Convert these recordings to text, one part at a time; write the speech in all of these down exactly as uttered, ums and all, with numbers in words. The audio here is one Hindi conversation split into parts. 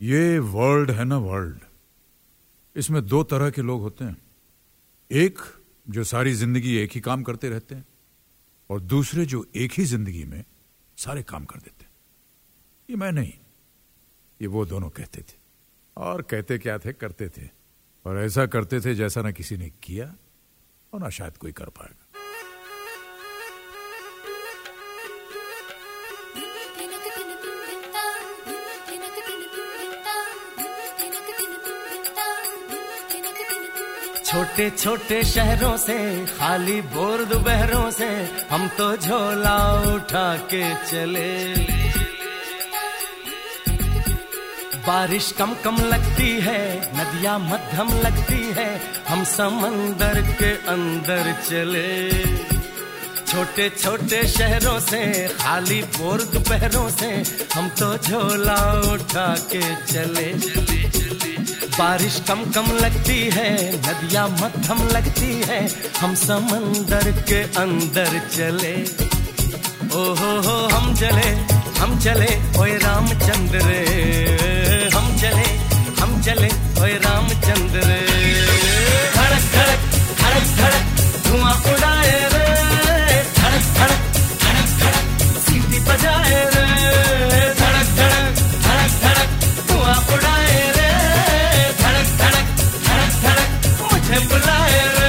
ये वर्ल्ड है ना, वर्ल्ड, इसमें दो तरह के लोग होते हैं। एक जो सारी जिंदगी एक ही काम करते रहते हैं, और दूसरे जो एक ही जिंदगी में सारे काम कर देते हैं। ये मैं नहीं, ये वो दोनों कहते थे। और कहते क्या थे, करते थे, और ऐसा करते थे जैसा ना किसी ने किया और ना शायद कोई कर पाएगा। छोटे छोटे शहरों से, खाली बोर दोपहरों से, हम तो झोला उठा के चले। बारिश कम कम लगती है, नदियां मध्यम लगती है, हम समंदर के अंदर चले। छोटे छोटे शहरों से, खाली बोर दोपहरों से, हम तो झोला उठा के चले। बारिश कम कम लगती है, नदियां मध्यम लगती है, हम समंदर के अंदर चले। ओ हो हो हम चले, हम चले ओए रामचंद्र रे, हम चले, हम चले ओए रामचंद्र रे। धड़क धड़क धड़क धड़क धुआं उड़ाए रे, धड़क धड़क धड़क धड़क सीटी बजाए रे, धड़क धड़क धड़क धड़क धुआं उड़ाए रे, धड़क धड़क धड़क धड़क मुझे बुलाए रे।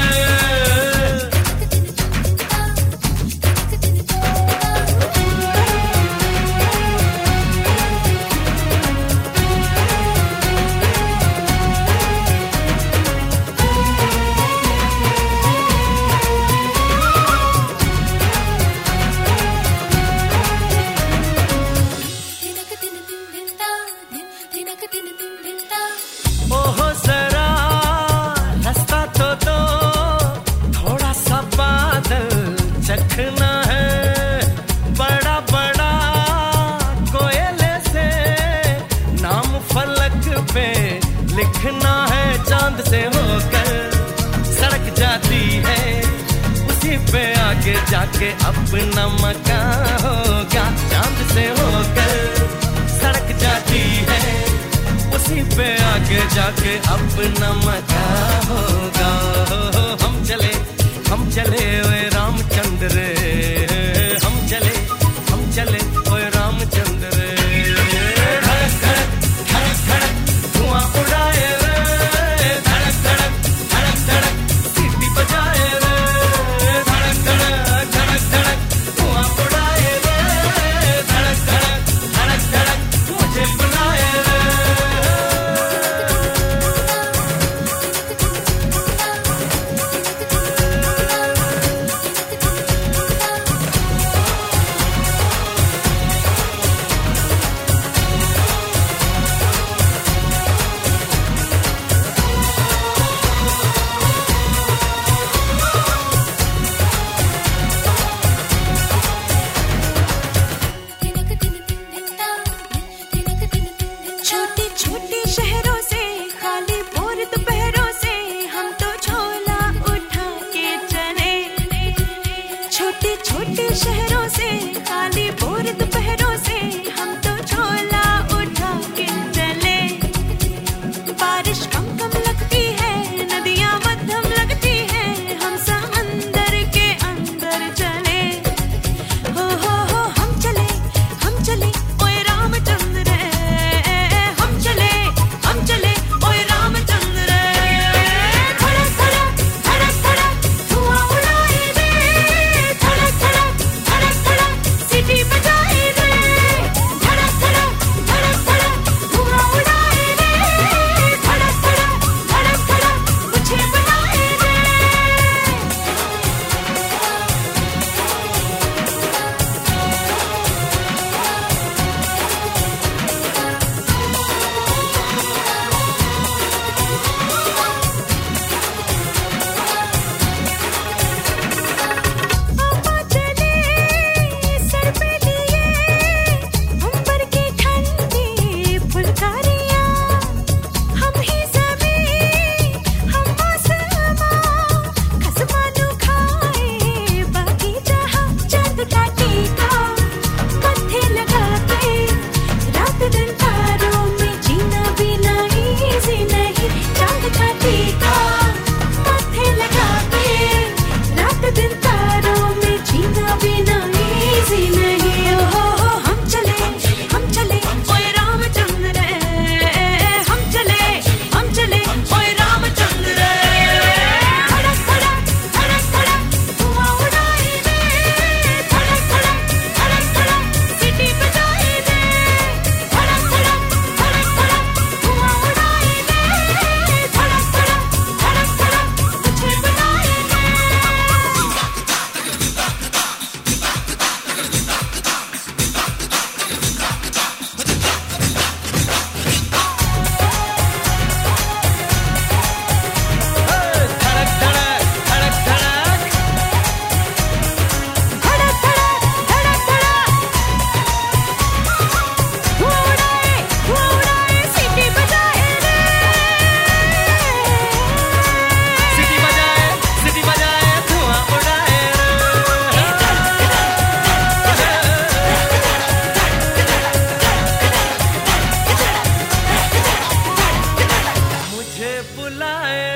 ओहो जरा रास्ता तो दो, थोड़ा सा बादल चखना है, बड़ा बड़ा कोयले से नाम फलक पे लिखना है। चांद से होकर सड़क जाती है, उसी पे आगे जाके अपना मकान होगा। चांद से होकर सड़क जाती है, उसी पे आगे जाके अपना मकान होगा। हम चले, हम चले ओए रामचंद्र रे, हम चले, हम चले ओए रामचंद्र रे। धड़क धड़क धड़क धड़क धुआं उड़ाए रे, धड़क धड़क धड़क धड़क सीटी बजाए रे, धड़क धड़क धड़क धड़क धुआं उड़ाए रे, धड़क धड़क धड़क धड़क मुझे बुलाए रे। छोटे छोटे शहरों से, खाली बोर दोपहरों से, हम तो झोला उठा के चले। छोटे छोटे शहरों से, खाली बोर दोपहरों से, हम तो झोला उठा के चले। बारिश कम कम लगती है, नदियां मध्यम लगती है, हम समंदर के अंदर चले। हो हो हो हम चले, हम चले ओए रामचंद्र रे, हम चले, हम चले ओए रामचंद्र रे। धड़क धड़क धड़क धड़क धुआं उड़ाए रे, धड़क धड़क धड़क धड़क सीटी बजाए रे, धड़क धड़क धड़क धड़क धुआं उड़ाए रे, धड़क धड़क धड़क धड़क मुझे बुलाए रे। पापा चले सर पे लिए अंबर की ठंडी फुलकारियां, हम ही ज़मीं हम आसमां, खसमानू खाए बाकी जहां। चांद का टीका मत्थे लगा के, रात दिन तारों में जीना बुलाए